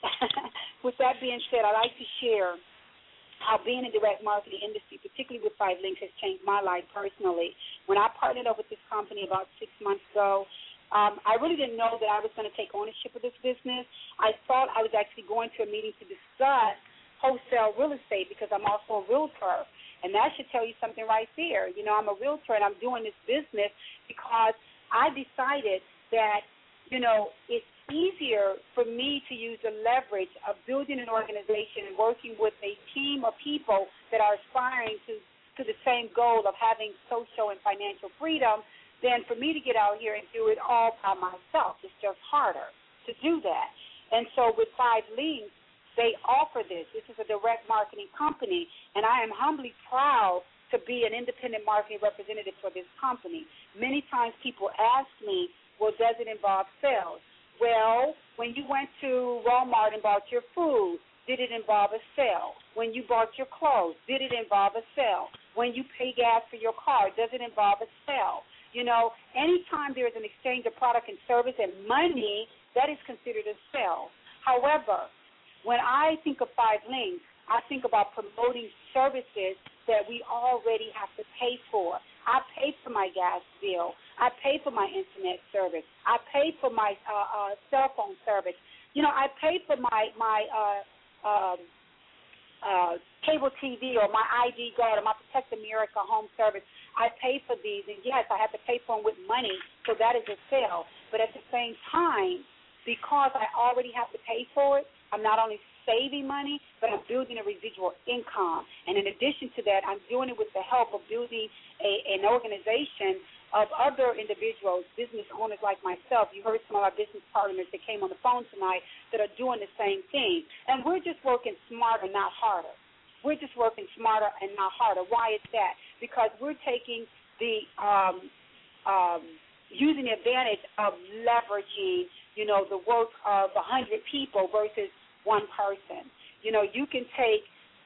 with that being said, I'd like to share how being in the direct marketing industry, particularly with Five Links, has changed my life personally. When I partnered up with this company about six months ago, um, I really didn't know that I was going to take ownership of this business. I thought I was actually going to a meeting to discuss wholesale real estate because I'm also a realtor. And that should tell you something right there. You know, I'm a realtor and I'm doing this business because I decided that, you know, it's easier for me to use the leverage of building an organization and working with a team of people that are aspiring to, to the same goal of having social and financial freedom than for me to get out here and do it all by myself. It's just harder to do that. And so with Five Links, they offer this. This is a direct marketing company, and I am humbly proud to be an independent marketing representative for this company. Many times people ask me, well, does it involve sales? Well, when you went to Walmart and bought your food, did it involve a sale? When you bought your clothes, did it involve a sale? When you pay gas for your car, does it involve a sale? You know, anytime there is an exchange of product and service and money, that is considered a sale. However, when I think of Five Links, I think about promoting services that we already have to pay for. I pay for my gas bill. I pay for my internet service. I pay for my uh, uh, cell phone service. You know, I pay for my my uh, um, uh, cable T V or my I D Guard or my Protect America home service. I pay for these, and yes, I have to pay for them with money, so that is a sale. But at the same time, because I already have to pay for it, I'm not only saving money, but I'm building a residual income. And in addition to that, I'm doing it with the help of building a, an organization of other individuals, business owners like myself. You heard some of our business partners that came on the phone tonight that are doing the same thing. And we're just working smarter, not harder. We're just working smarter and not harder. Why is that? Because we're taking the um, um, using the advantage of leveraging, you know, the work of a hundred people versus one person. You know, you can take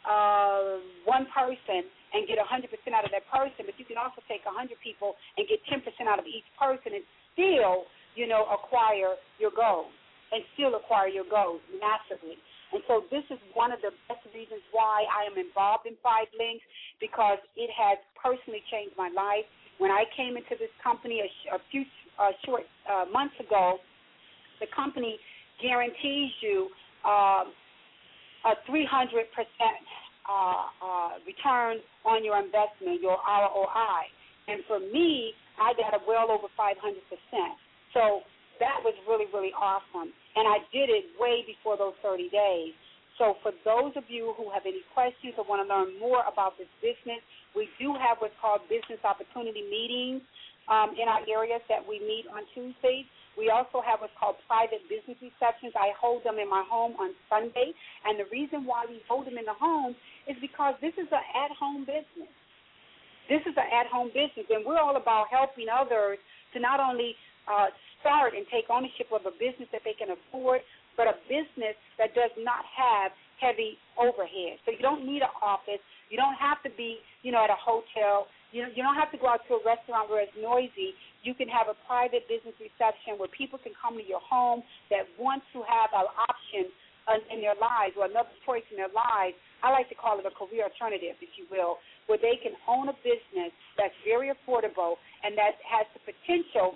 uh, one person and get one hundred percent out of that person, but you can also take one hundred people and get ten percent out of each person and still, you know, acquire your goals and still acquire your goals massively. And so this is one of the best reasons why I am involved in Five Links, because it has personally changed my life. When I came into this company a, sh- a few uh, short uh, months ago, the company guarantees you um, a three hundred percent uh, uh, return on your investment, your R O I. And for me, I got a well over five hundred percent. So that was really, really awesome. And I did it way before those thirty days. So for those of you who have any questions or want to learn more about this business, we do have what's called business opportunity meetings. um, in our areas that we meet on Tuesdays. We also have what's called private business receptions. I hold them in my home on Sunday, and the reason why we hold them in the home is because this is an at-home business. This is an at-home business, and we're all about helping others to not only uh, start and take ownership of a business that they can afford, but a business that does not have heavy overhead. So you don't need an office. You don't have to be, you know, at a hotel. You know, you don't have to go out to a restaurant where it's noisy. You can have a private business reception where people can come to your home that want to have an option in their lives or another choice in their lives. I like to call it a career alternative, if you will, where they can own a business that's very affordable and that has the potential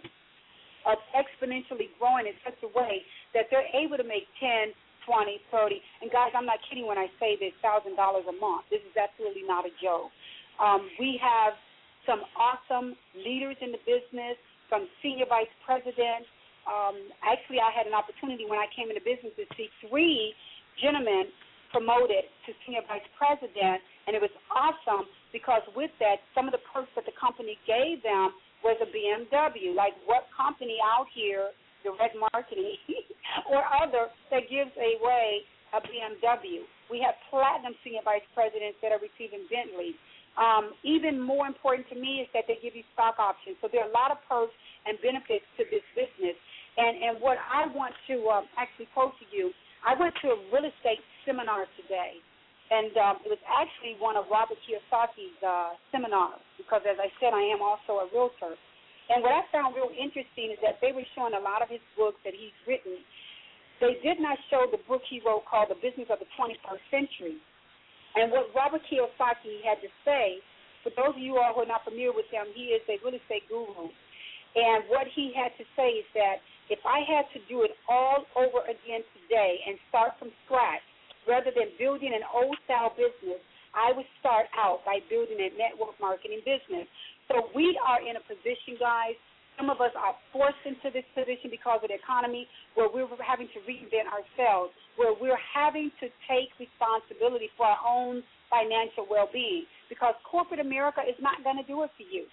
of exponentially growing in such a way that they're able to make ten, twenty, thirty, and guys, I'm not kidding when I say this, one thousand dollars a month. This is absolutely not a joke. Um, we have some awesome leaders in the business, some senior vice presidents. Um, actually, I had an opportunity when I came into business to see three gentlemen promoted to senior vice president, and it was awesome because with that, some of the perks that the company gave them was a B M W. Like, what company out here, direct marketing or other, that gives away a B M W? We have platinum senior vice presidents that are receiving Bentleys. Um, even more important to me is that they give you stock options. So there are a lot of perks and benefits to this business. And, and what I want to um, actually quote to you, I went to a real estate seminar today, and um, it was actually one of Robert Kiyosaki's uh, seminars because, as I said, I am also a realtor. And what I found real interesting is that they were showing a lot of his books that he's written. They did not show the book he wrote called The Business of the twenty-first Century. And what Robert Kiyosaki had to say, for those of you all who are not familiar with him, he is a real estate guru. And what he had to say is that if I had to do it all over again today and start from scratch, rather than building an old-style business, I would start out by building a network marketing business. So we are in a position, guys, some of us are forced into this position because of the economy, where we're having to reinvent ourselves, where we're having to take responsibility for our own financial well-being, because corporate America is not going to do it for you.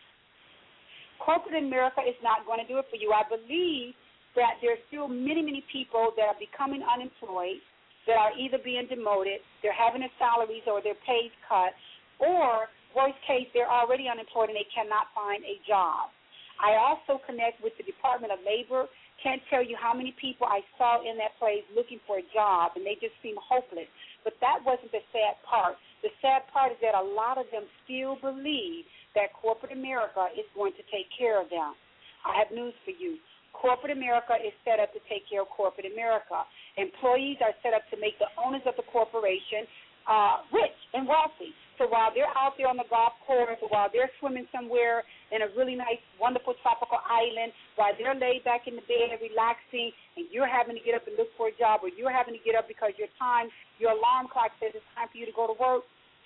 Corporate America is not going to do it for you. I believe that there's still many, many people that are becoming unemployed, that are either being demoted, they're having their salaries or their pays cut, or, worst case, they're already unemployed and they cannot find a job. I also connect with the Department of Labor. Can't tell you how many people I saw in that place looking for a job, and they just seem hopeless. But that wasn't the sad part. The sad part is that a lot of them still believe that corporate America is going to take care of them. I have news for you. Corporate America is set up to take care of corporate America. Employees are set up to make the owners of the corporation uh, rich and wealthy. So while they're out there on the golf course, or while they're swimming somewhere in a really nice, wonderful tropical island, while they're laid back in the bed relaxing, and you're having to get up and look for a job, or you're having to get up because your time, your alarm clock says it's time for you to go to work,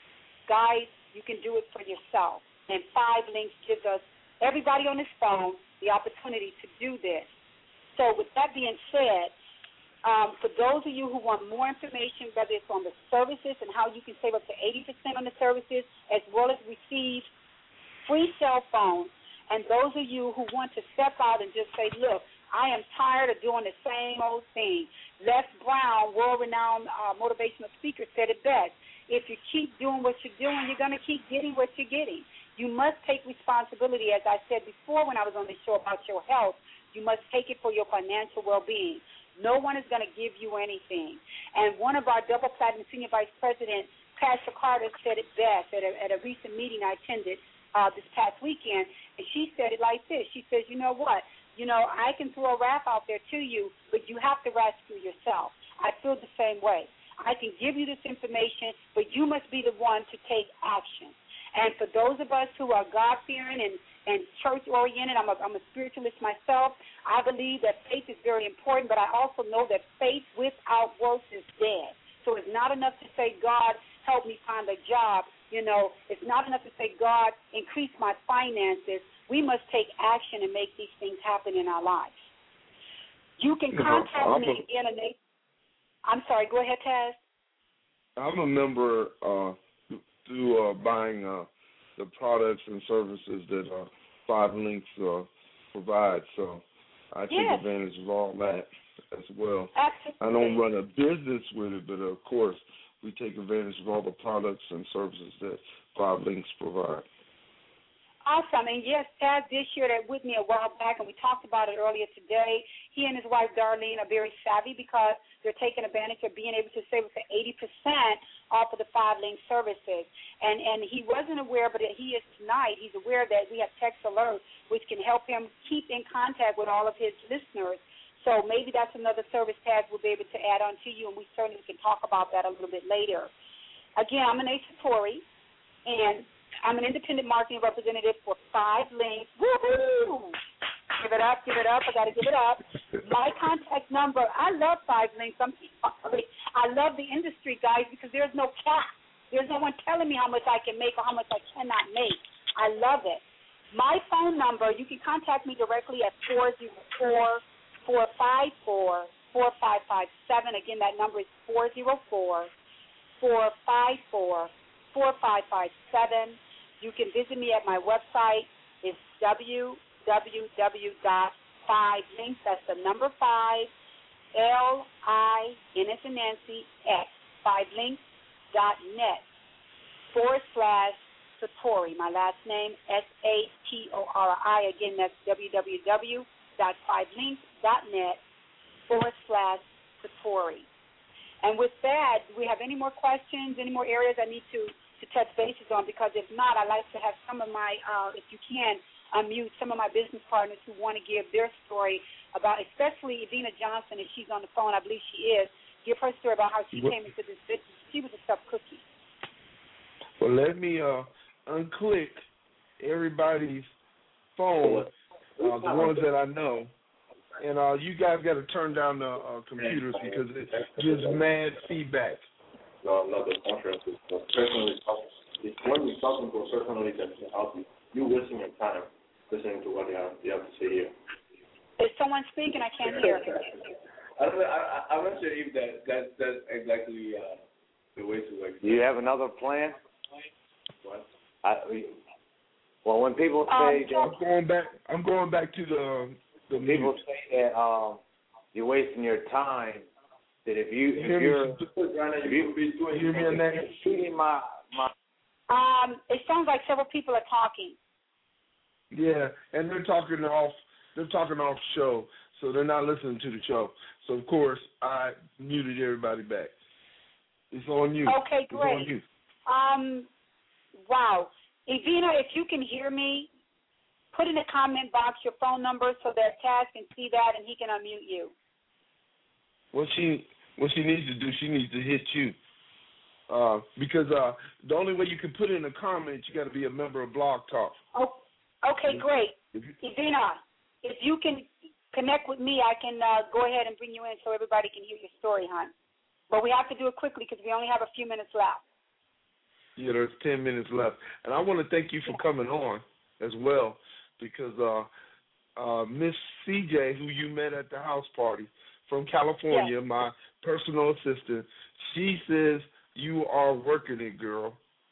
guys, you can do it for yourself. And Five Links gives us, everybody on this phone, the opportunity to do this. So with that being said, Um, for those of you who want more information, whether it's on the services and how you can save up to eighty percent on the services, as well as receive free cell phones, and those of you who want to step out and just say, look, I am tired of doing the same old thing. Les Brown, world-renowned uh, motivational speaker, said it best. If you keep doing what you're doing, you're going to keep getting what you're getting. You must take responsibility, as I said before when I was on the show about your health. You must take it for your financial well-being. No one is going to give you anything. And one of our double platinum senior vice presidents, Pastor Carter, said it best at a, at a recent meeting I attended uh, this past weekend, and she said it like this. She says, you know what, you know, I can throw a rap out there to you, but you have to rescue yourself. I feel the same way. I can give you this information, but you must be the one to take action. And for those of us who are God-fearing and and church-oriented, I'm a, I'm a spiritualist myself, I believe that faith is very important, but I also know that faith without works is dead. So it's not enough to say, God, help me find a job. You know, it's not enough to say, God, increase my finances. We must take action and make these things happen in our lives. You can contact no, me again. A, I'm sorry, go ahead, Taz. I'm a member uh, through uh, buying uh, the products and services that uh, Five Links uh, provides. So I take yes. advantage of all that as well. Absolutely. I don't run a business with it, but of course we take advantage of all the products and services that Five Links provide. Awesome. And yes, Tad did share that with me a while back, and we talked about it earlier today. He and his wife, Darlene, are very savvy because they're taking advantage of being able to save up to eighty percent off of the Five Link services. And and he wasn't aware, but he is tonight. He's aware that we have text alert, which can help him keep in contact with all of his listeners. So maybe that's another service Tad will be able to add on to you, and we certainly can talk about that a little bit later. Again, I'm Anae Satori, and I'm an independent marketing representative for Five Links. Woo-hoo! Give it up, give it up. I got to give it up. My contact number, I love Five Links. I'm sorry. I love the industry, guys, because there's no cap. There's no one telling me how much I can make or how much I cannot make. I love it. My phone number, you can contact me directly at four zero four, four five four, four five five seven. Again, that number is four zero four, four five four, four five five seven. You can visit me at my website. It's w w w dot five links, that's the number five, L I N as in Nancy, X, five links dot net, forward slash Satori, my last name, S A T O R I. Again, that's w w w dot five links dot net, forward slash Satori. And with that, do we have any more questions, any more areas I need to to touch bases on? Because if not, I'd like to have some of my, uh, if you can, unmute some of my business partners who want to give their story about, especially Evina Johnson, if she's on the phone, I believe she is, give her story about how she what? came into this business. She was a stuffed cookie. Well, let me uh, unclick everybody's phone, uh, the ones that I know, and uh, you guys got to turn down the uh, computers because it gives mad feedback. No, no, the conference is personally talking. It's when you're talking to a personally that can help you, you're wasting your time listening to what you have, you have to say here. Is someone speaking? I can't hear. I don't know, I, I'm not sure if that, that that's exactly uh, the way to like. Do you have another plan? What? I, well, when people say um, that, I'm going back. I'm going back to the the people mute. say that um, you're wasting your time. That if you if you're if you be feeding my my um, it sounds like several people are talking. Yeah, and they're talking off. They're talking off show, so they're not listening to the show. So of course I muted everybody back. It's on you. Okay, great. It's on you. Um, wow, Evina, if you can hear me, put in the comment box your phone number so that Taz can see that and he can unmute you. What she what she needs to do, she needs to hit you. Uh, because uh, the only way you can put it in a comment, you got to be a member of Blog Talk. Oh, okay, great. Evina, if you can connect with me, I can uh, go ahead and bring you in so everybody can hear your story, hon. But we have to do it quickly because we only have a few minutes left. Yeah, there's ten minutes left. And I want to thank you for coming on as well because uh, uh, Miss C J, who you met at the house party, from California, yes. My personal assistant, she says you are working it, girl.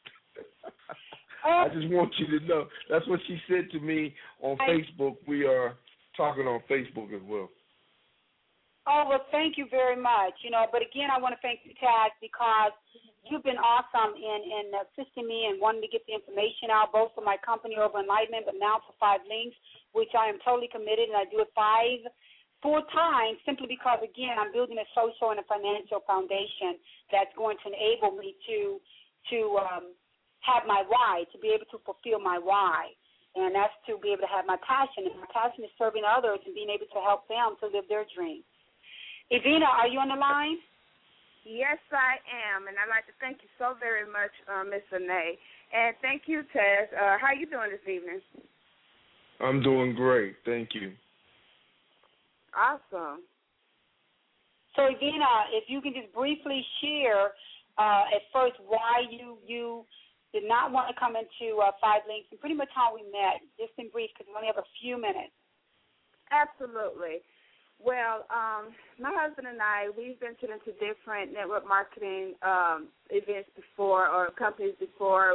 I just want you to know. That's what she said to me on I, Facebook. We are talking on Facebook as well. Oh, well, thank you very much. You know, but again, I want to thank you, Taz, because you've been awesome in, in assisting me and wanting to get the information out, both for my company over Enlightenment, but now for Five Links, which I am totally committed, and I do it five full time simply because, again, I'm building a social and a financial foundation that's going to enable me to to um, have my why, to be able to fulfill my why, and that's to be able to have my passion. And my passion is serving others and being able to help them to live their dream. Evina, are you on the line? Yes, I am, and I'd like to thank you so very much, uh, Miss Anae. And thank you, Taz. Uh, how are you doing this evening? I'm doing great. Thank you. Awesome. So, Evina, if you can just briefly share uh, at first why you you did not want to come into uh, Five Links and pretty much how we met, just in brief, because we only have a few minutes. Absolutely. Well, um, my husband and I, we've ventured into different network marketing um, events before or companies before,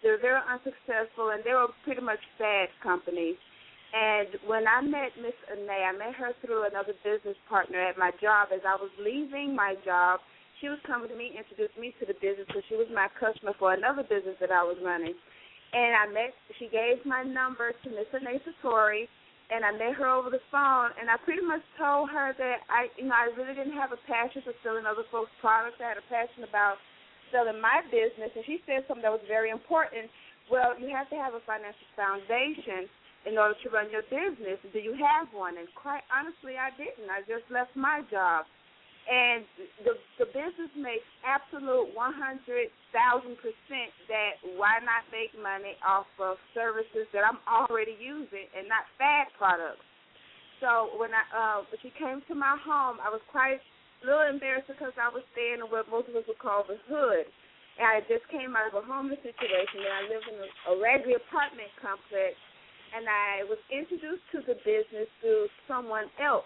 They're very unsuccessful, and they were pretty much bad companies. And when I met Miss Anae, I met her through another business partner at my job. As I was leaving my job, she was coming to me, introduced me to the business because she was my customer for another business that I was running. And I met, she gave my number to Miss Anae Satori, and I met her over the phone, and I pretty much told her that I, you know, I really didn't have a passion for selling other folks' products. I had a passion about selling my business, and she said something that was very important. Well, you have to have a financial foundation in order to run your business. Do you have one? And quite honestly, I didn't. I just left my job. And the the business makes absolute one hundred thousand percent that why not make money off of services that I'm already using and not fad products. So when I uh, when she came to my home, I was quite a little embarrassed because I was staying in what most of us would call the hood. And I just came out of a homeless situation, and I live in a, a raggedy apartment complex, and I was introduced to the business through someone else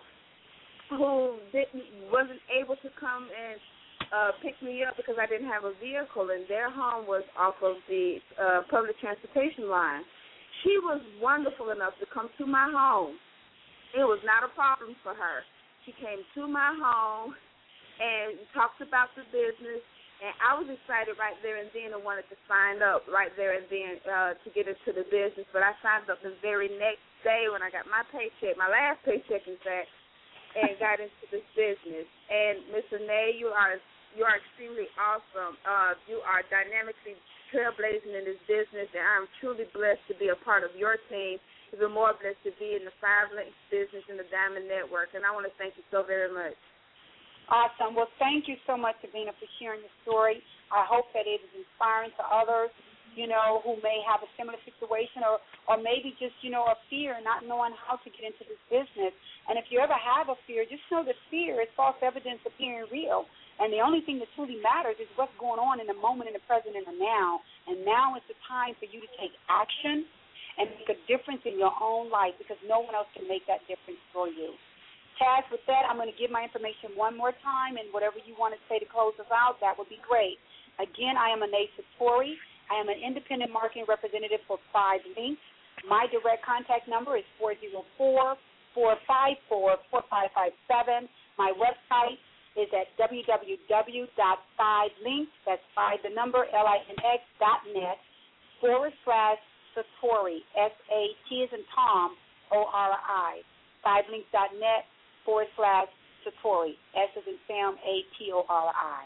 who didn't wasn't able to come and uh, pick me up because I didn't have a vehicle, and their home was off of the uh, public transportation line. She was wonderful enough to come to my home. It was not a problem for her. She came to my home and talked about the business, and I was excited right there and then and wanted to sign up right there and then uh, to get into the business. But I signed up the very next day when I got my paycheck, my last paycheck, in fact, and got into this business. And Miss Anae, you are you are extremely awesome. Uh, you are dynamically trailblazing in this business, and I'm truly blessed to be a part of your team. Even more blessed to be in the Five Links business in the Diamond Network. And I want to thank you so very much. Awesome. Well, thank you so much, Sabina, for sharing your story. I hope that it is inspiring to others, you know, who may have a similar situation or, or maybe just, you know, a fear, not knowing how to get into this business. And if you ever have a fear, just know that fear is false evidence appearing real. And the only thing that truly matters is what's going on in the moment, in the present, and the now. And now is the time for you to take action and make a difference in your own life, because no one else can make that difference for you. Taz, with that, I'm going to give my information one more time, and whatever you want to say to close us out, that would be great. Again, I am Anae Satori. I am an independent marketing representative for Five Links. My direct contact number is four zero four, four five four, four five five seven. My website is at w w w dot five links, that's five the number, L I N X dot net, forward slash Satori, S A T as in Tom, O R I, five links dot net, forward slash Satori, S as in Sam, A T O R I.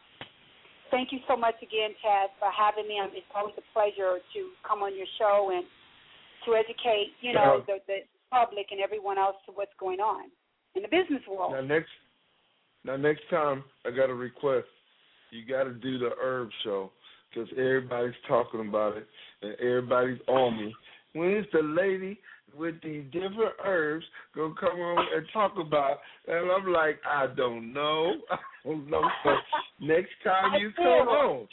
Thank you so much again, Taz, for having me. It's always a pleasure to come on your show and to educate, you know, the, the public and everyone else to what's going on in the business world. Now next, now next time I got a request. You got to do the herb show because everybody's talking about it and everybody's on me. When is the lady with these different herbs gonna come on and talk about? And I'm like, I don't know. I don't know. So next time you come on,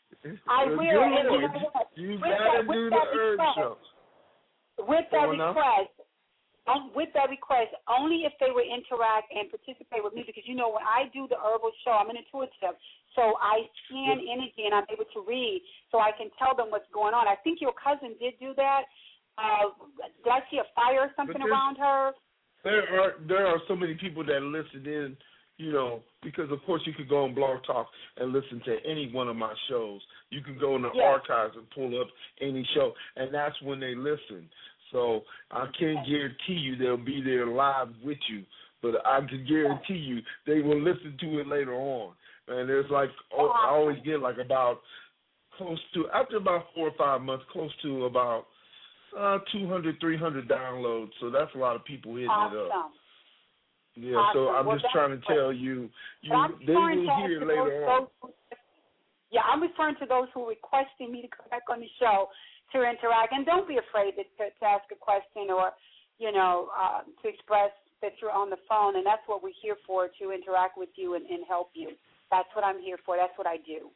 I will. Lord, you you gotta that, do the herb request, show. With that request, um, with that request, only if they would interact and participate with me, because you know when I do the herbal show, I'm an intuitive, so I scan energy and I'm able to read, so I can tell them what's going on. I think your cousin did do that. Uh, did I see a fire or something around her? There are there are so many people that listen in, you know, because of course you could go on Blog Talk and listen to any one of my shows. You can go in the yes. archives and pull up any show, and that's when they listen. So I can't guarantee you they'll be there live with you, but I can guarantee you they will listen to it later on. And there's like, oh, I always get like about close to, after about four or five months, close to about uh, two hundred, three hundred downloads. So that's a lot of people hitting awesome. it up. Yeah, awesome. so I'm well, just trying to tell you, you they will hear later those, on. Those, yeah, I'm referring to those who are requesting me to come back on the show to interact. And don't be afraid to, to, to ask a question or, you know, uh, to express that you're on the phone. And that's what we're here for, to interact with you and, and help you. That's what I'm here for. That's what I do.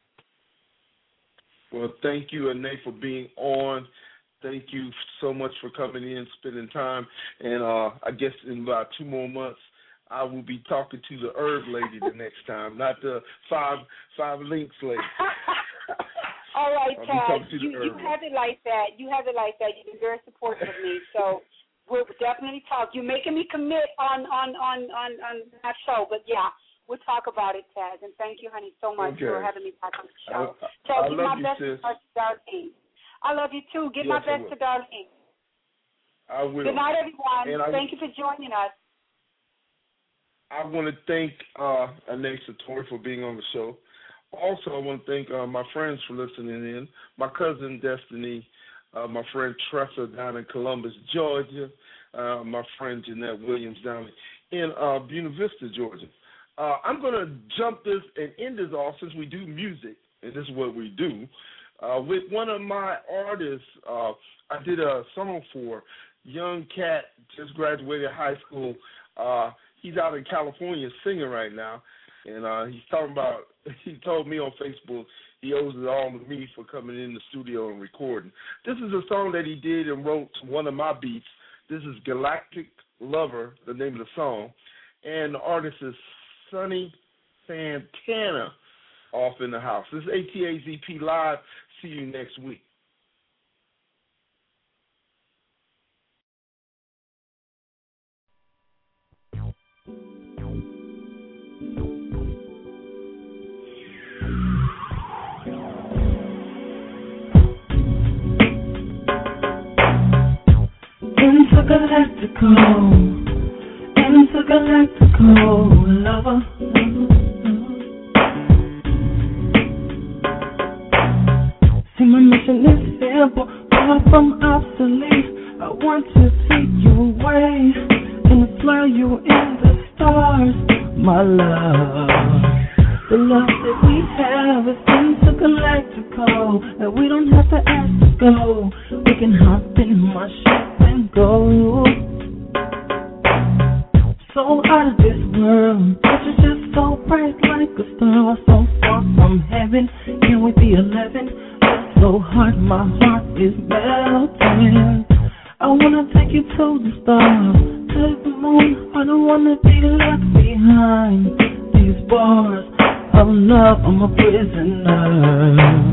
Well, thank you, Anae, for being on. Thank you so much for coming in, spending time. And uh, I guess in about two more months, I will be talking to the herb lady the next time, not the five five links lady. All right, I'll be Tad. talking to you You, you early. have it like that. You have it like that. You've been very supportive of me, so we'll definitely talk. You're making me commit on on on on, on that show, but yeah, we'll talk about it, Taz. And thank you, honey, so much Okay. for having me back on the show. I, Taz, I give love my you, best sis. to Darlene. I love you too. Give Yes, my I best will. to Darlene. I will. Good night, everyone. And I, Thank you for joining us. I want to thank uh, Anae Satori for being on the show. Also, I want to thank uh, my friends for listening in. My cousin Destiny, uh, my friend Tressa down in Columbus, Georgia, uh, my friend Jeanette Williams down in uh, Buena Vista, Georgia. Uh, I'm going to jump this and end this off since we do music, and this is what we do. Uh, with one of my artists, uh, I did a song for young cat, just graduated high school. Uh, he's out in California singing right now, and uh, he's talking about, he told me on Facebook he owes it all to me for coming in the studio and recording. This is a song that he did and wrote to one of my beats. This is Galactic Lover, the name of the song, and the artist is Sonny Santana off in the house. This is A T A Z P Live. See you next week. Intergalactical, intergalactical lover, lover, lover. See, my mission is simple, far from obsolete. I want to take you away and fly you in the stars, my love. The love that we have is intergalactical, and we don't have to ask to go. We can hop in my ship and go. So out of this world, but you're just so bright like a star, so far from heaven. Can we be eleven? It's so hard, my heart is melting. I wanna take you to the stars, to the moon. I don't wanna be left behind. These bars of love, I'm a prisoner.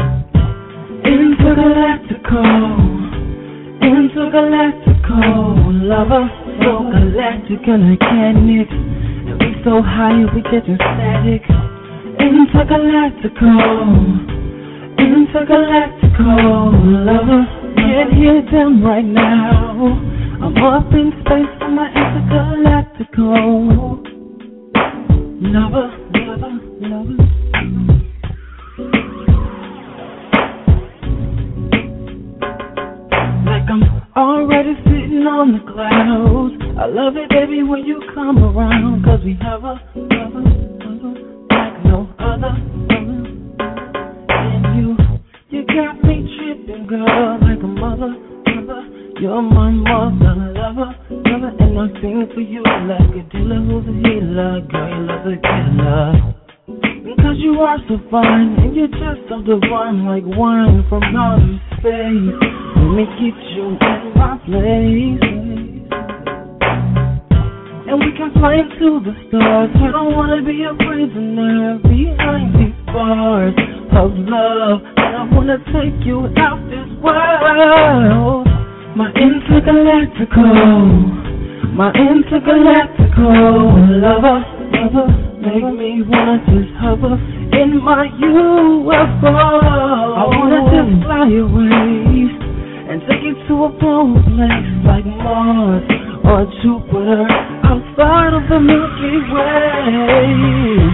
Intergalactical, intergalactical lover, so galactic and I can't mix. And we so high we getting static. Intergalactical, intergalactical lover, can't hear them right now. I'm up in space for my intergalactical lover, lover, lover. Like I'm already sitting on the clouds. I love it, baby, when you come around, 'cause we have a lover, lover, like no other, other. And you, you got me tripping, girl, like a mother, mother. You're my mother, lover, lover. And I sing for you like a dealer who's a healer. Girl, you love a killer. Because you are so fine, and you're just so divine, like wine from outer space. Let me get you in my place, and we can fly into the stars. I don't wanna be a prisoner behind these bars of love, and I wanna take you out this world. My intergalactical, my intergalactical lover, lover. Make me wanna just hover in my U F O. I wanna just fly away and take you to a cold place like Mars or Jupiter, outside of the Milky Way.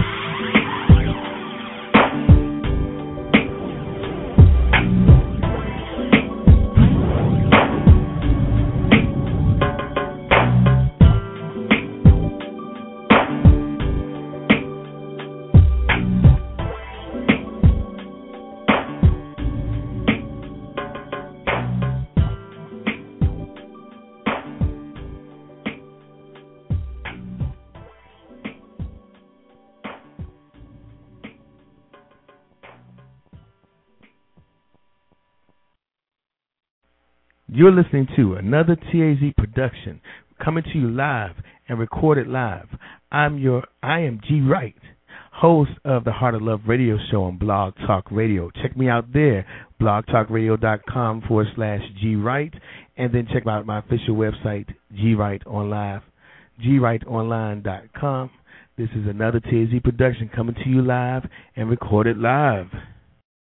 You're listening to another T A Z production, coming to you live and recorded live. I'm your, I am G Wright. host of the Heart of Love radio show on Blog Talk Radio. Check me out there, blogtalkradio.com forward slash G Wright, and then check out my official website, G Wright Online, G Wright Online dot com. This is another T A Z production coming to you live and recorded live.